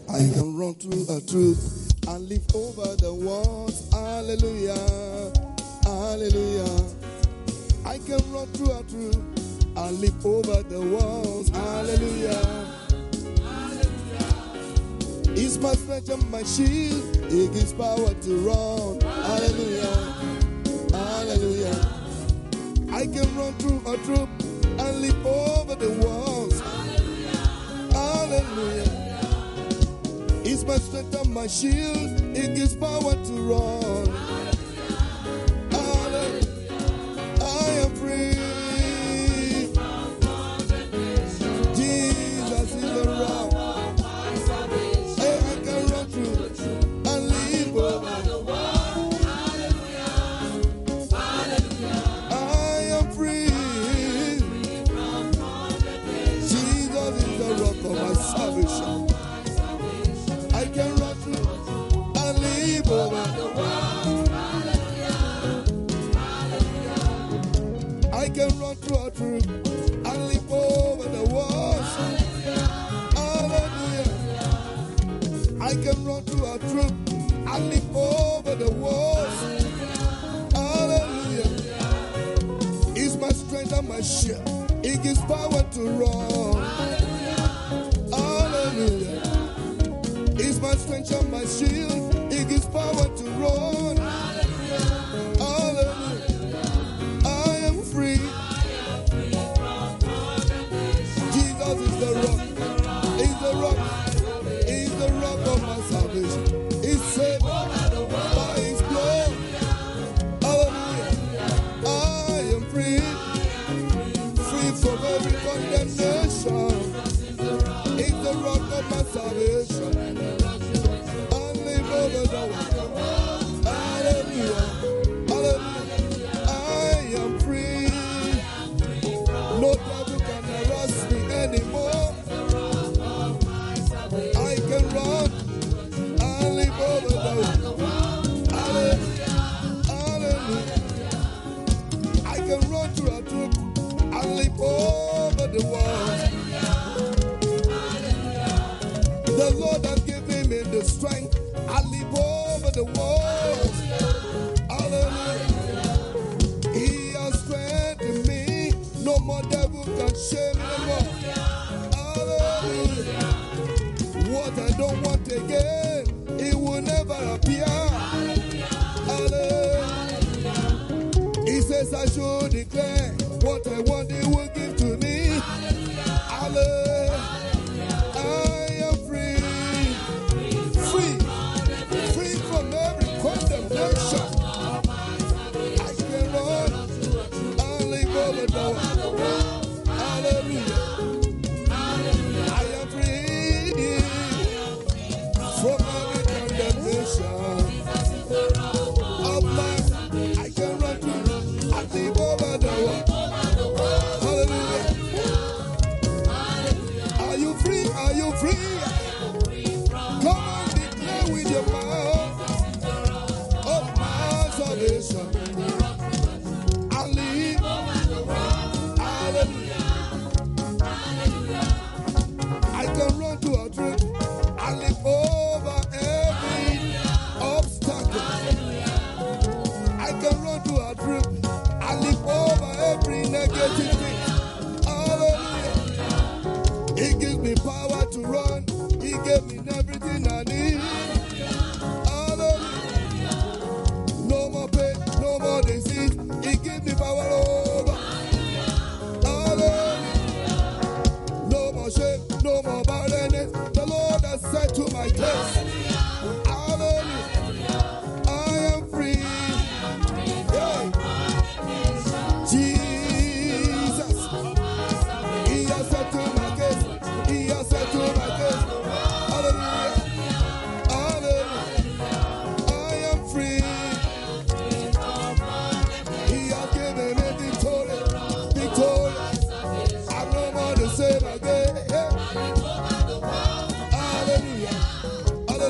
I can run through a troop and leap over the walls. Hallelujah. Hallelujah. I can run through a troop and leap over the walls. Hallelujah. It's my strength and my shield. It gives power to run. Hallelujah. Hallelujah. I can run through a troop and leap over the walls. Hallelujah. It's my strength and my shield. It gives power to run. Hallelujah. I am free. Jesus is the rock. Hey, I can run through and leap over the wall. I am free. Jesus is the rock of my salvation. I can run through and leap over the wall. I can run through a troop and leap over the walls. Hallelujah. I can run through a troop and leap over the walls. Hallelujah. It's my strength and my shield. It gives power to run. Hallelujah. It's my strength and my shield. It gives power to run. Hallelujah. I am free. Jesus is the rock. He's the rock. He's the rock of my salvation. He's saved by His blood. Hallelujah. I am free. Free from every condemnation. He's the rock of my salvation. Hallelujah. Hallelujah. I am free. No devil can harass me anymore. I can run and leap over the wall. Hallelujah. Hallelujah. I can run through a troop and leap over the walls. The Lord has given me the strength. I leap over the walls. Hallelujah. He has strengthened me. No more devil can shame me anymore. Hallelujah. What I don't want again, it will never appear. Hallelujah. He says I should declare what I want, He will give to me. Hallelujah. I am free. Free from every condemnation. I can run and leap over the wall. Hallelujah. I am free from every condemnation of life. I can run through and leap over the wall. Hallelujah. Are you free? Are you free? Come on, declare with your mouth of my salvation. I live. Hallelujah. I can run to a troop. I live over every obstacle. I can run to a troop. I live over every negative thing. Hallelujah. He gives me power to run. He gave me everything I need. Hallelujah. No more pain, no more disease. He gives me power over. Hallelujah. No more shame, no more barrenness. The Lord has said to my case. Hallelujah. I am free. Yeah. Jesus. He has said to my case. He has said to my case. Hallelujah. Hallelujah. I am free. He has given me victory. Victory. I'm no more the same again. Hallelujah.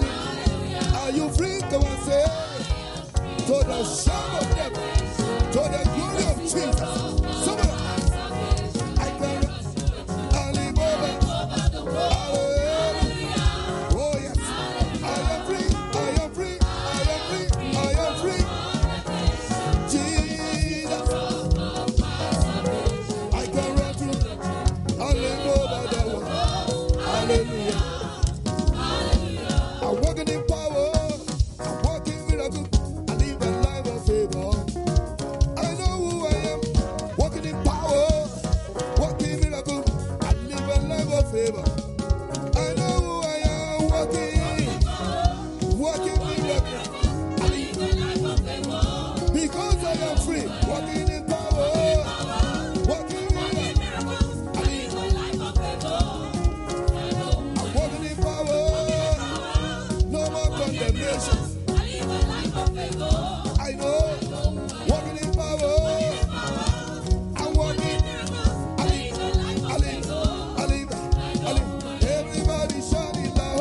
I know. Walking in power. I'm walking. I live. Everybody shouting loud.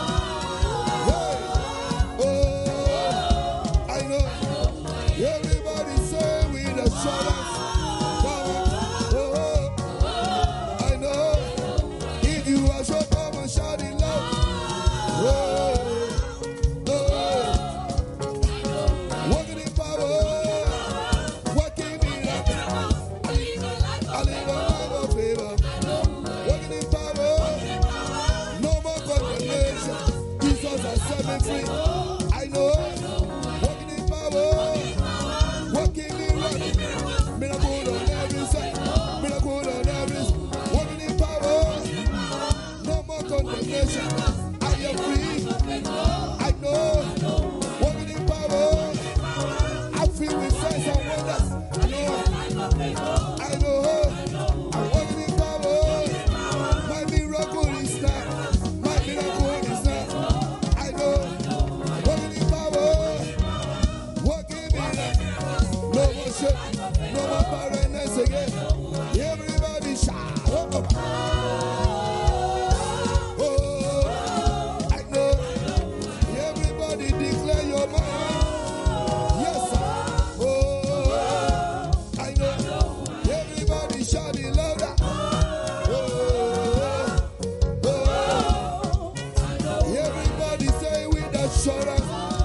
Hey. Oh, I know. Everybody say with assurance. Oh, I know. If you are sure, come and shout it loud. Oh. Walking in power, walking in love, I live a life of favor. Walking in power, no more condemnation. Jesus has set me free. I know. Walking in power, walking in love, miracle on every side, miracle on every side. Walking in power, no more condemnation. I am free. I know. Walking in power. I feel with signs and wonders. I know. I'm walking in power. My miracle is now. My miracle is now. I know. Walking in power. Walking in love. No more shame. No more barrenness again. Everybody shout. Oh, I know. Everybody declare your mind. Yes, sir. Oh, I know. Everybody shout it louder. Oh, oh. Everybody say with assurance.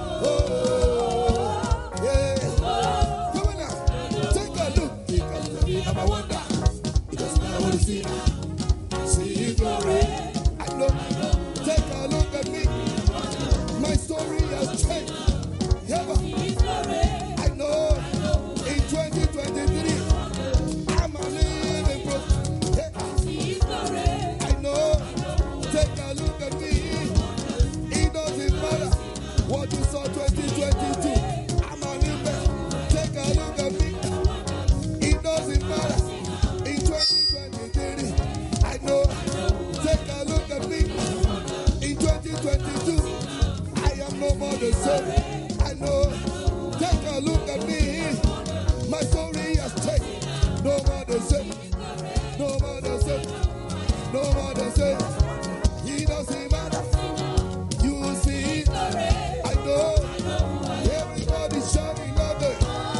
Oh, yeah. Come on now. Take a look. Take a look. I'm a wonder. It doesn't matter what you see. See his glory. I know. Take a look at me. My story has changed. Yeah. I know in 2023, I'm a living proof. Yeah. I know, take a look at me. It doesn't matter what you saw 2022. I'm a living. Take a look at me. It doesn't matter in 2023. I know, take a look at me. In 2022, I am no more the same. I know. Take a look at me. My story has changed. No more the same. No more the same. No more the same. It doesn't matter. You see it. I know. Everybody shouting louder.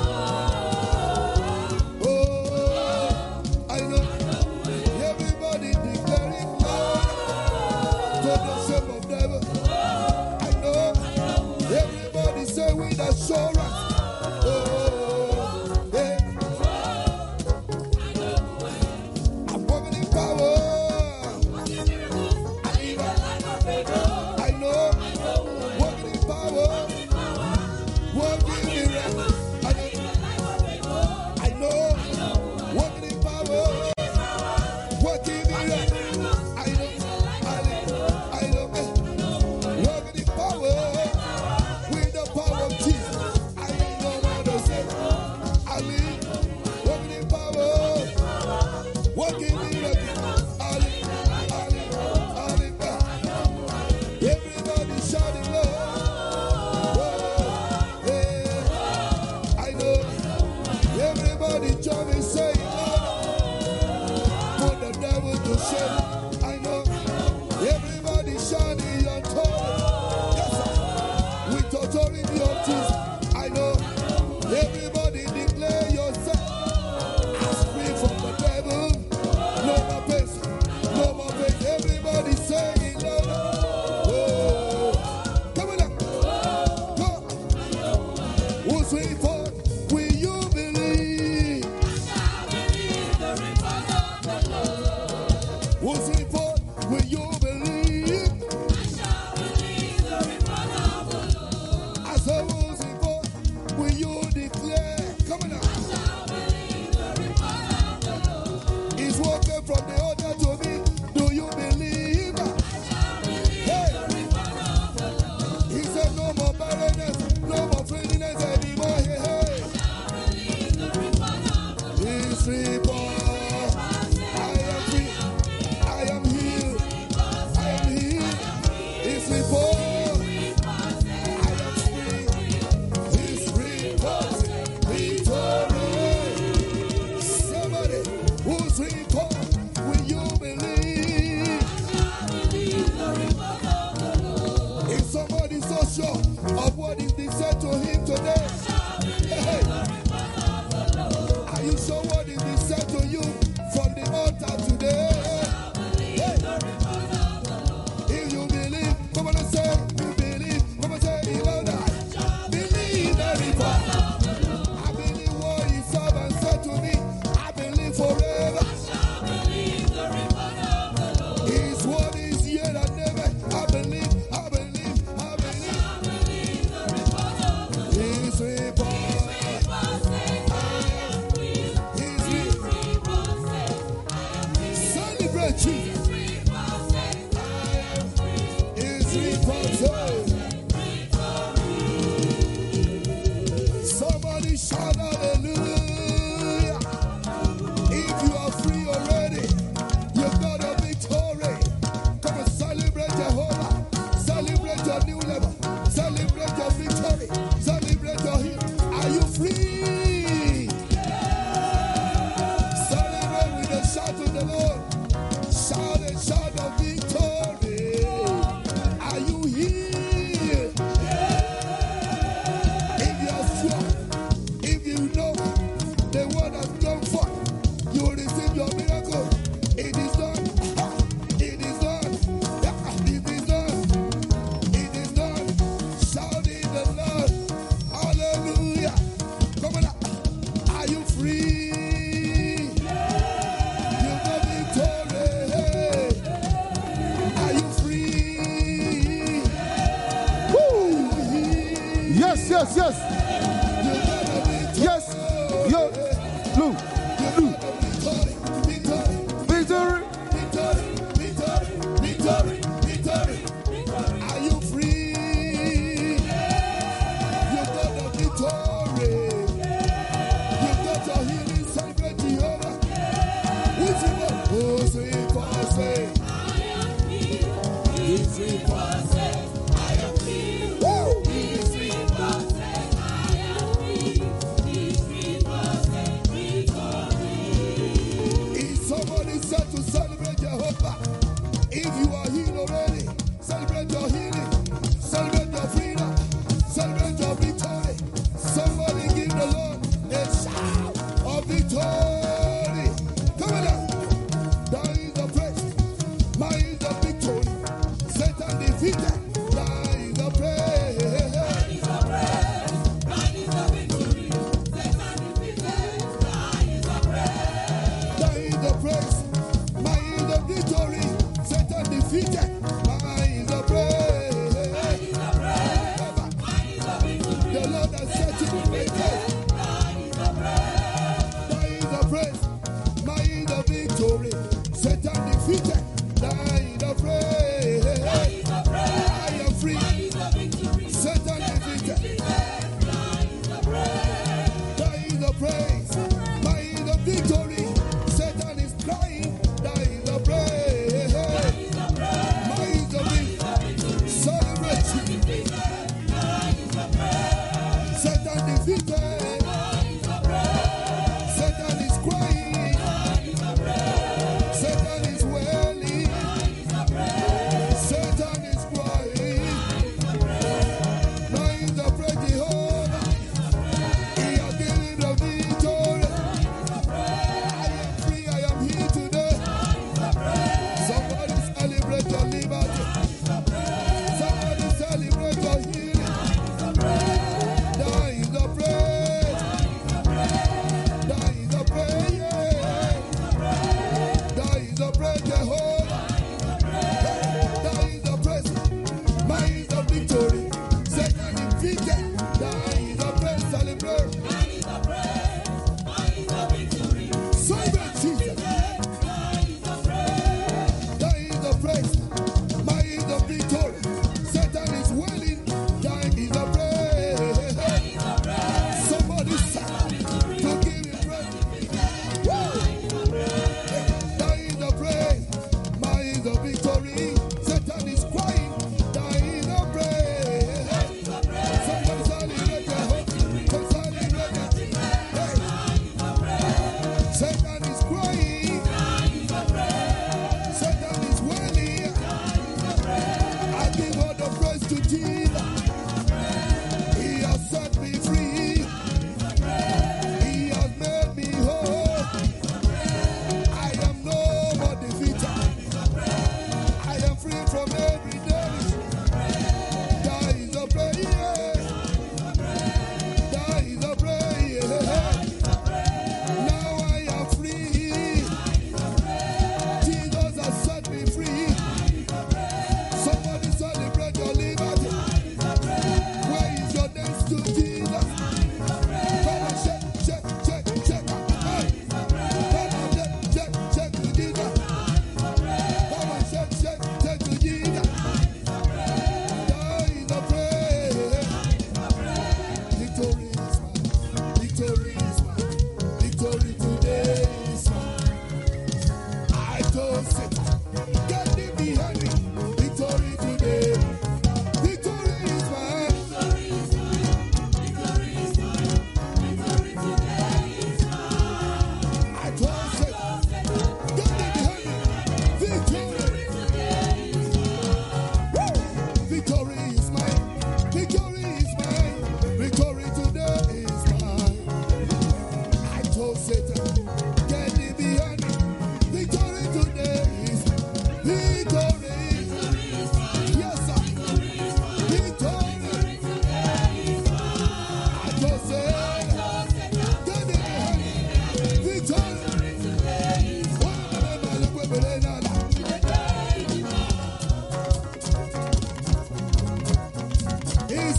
Oh, I know. Everybody declaring loud to the shame of devil. I know. Everybody say with assurance. Oh, yeah. I'm walking in power. I know. Walking in power. Walking in rest. I know. Walking in power. Walking in rest. I know. Walking in power. With the power of Jesus. I ain't no more the same. I live. Walking in power. Walking in rest. I live. Everybody shouting low. Oh, yeah. I know. Everybody join me saying loud. Put the devil to shame. I know. Everybody shouting your tongue. Yes, sir. With authority of Jesus. I know. Everybody declare yourself as free from the devil. No more pain. No more pain. Everybody saying loud. Oh. Somebody shout hallelujah. If you are free already, you've got a victory. Come and celebrate Jehovah. Celebrate your new level. Celebrate your victory. Celebrate your healing. Are you free? Celebrate with a shout to the Lord. Shout and shout of victory. Are you healed? If you are strong, if you know the word has gone forth, you will receive your miracle. It is done. It is done. It is done. It is done. Shout in the Lord. Hallelujah. Come on up. Are you free? You got victory. Are you free? Woo! Yes, yes, yes. You got a victory. Yes. Yo. Blue. Blue. Victory. Victory. Victory. Are you free? You got the victory. You got your healing. Celebrate Jehovah. Which you know? Oh, sweet for say. Sweet for say. Woo! If somebody said to celebrate Jehovah, if you are healed already, celebrate your healing, celebrate your freedom, celebrate your victory. Somebody give the Lord a shout of victory. Come on now. That is the praise. Mine is the victory. Satan defeated. That is the praise. That is the praise. Mine is the victory. Satan defeated. Mine is the praise. The Lord has set you free. That is the praise. Mine is the victory. Satan defeated. That is the praise. I am free. Satan defeated. That is the praise. Mine is the victory. Satan is crying. That is the praise. Mine is the victory. Celebrate you. Satan defeated. Satan is crying. Satan is wailing. Satan is crying. Mine is the praise Jehovah. He has given the victory. I am free. I am here today. Somebody celebrate your liberty. Somebody celebrate your healing. That is the praise. That is the praise. That is the praise Jehovah. That is the praise. Mine is the victory. Satan defeated. That is the praise. Celebrate. Celebrate Jesus. That is the praise. Mine is the victory. Satan is wailing. That is the praise. Somebody shout to give him praise. Woo! That is the praise. Mine is the victory. Satan is crying. That is the praise. Somebody celebrate Jehovah. Come celebrate it. Hey. Satan is crying. Satan is wailing. I give all the praise to Jesus. He has set me free. He has made me whole. I am no more defeated. I am free from every damage. That is the praise. That is the praise. Now I am free. Jesus has set me free. Somebody celebrate your liberty.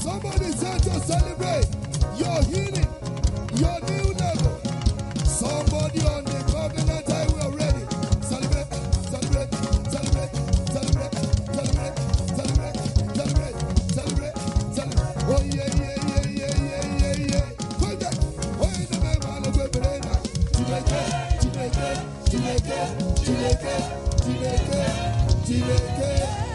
Somebody said to celebrate your healing, your new level. Somebody on the covenant highway already. Celebrate, celebrate, celebrate, celebrate, celebrate, celebrate, celebrate, celebrate, celebrate. Oh yeah, yeah, yeah, yeah, yeah, yeah, yeah. Hold that. Oh, in the name of the Lord, Chineke, Chineke, Chineke, Chineke, Chineke, Chineke.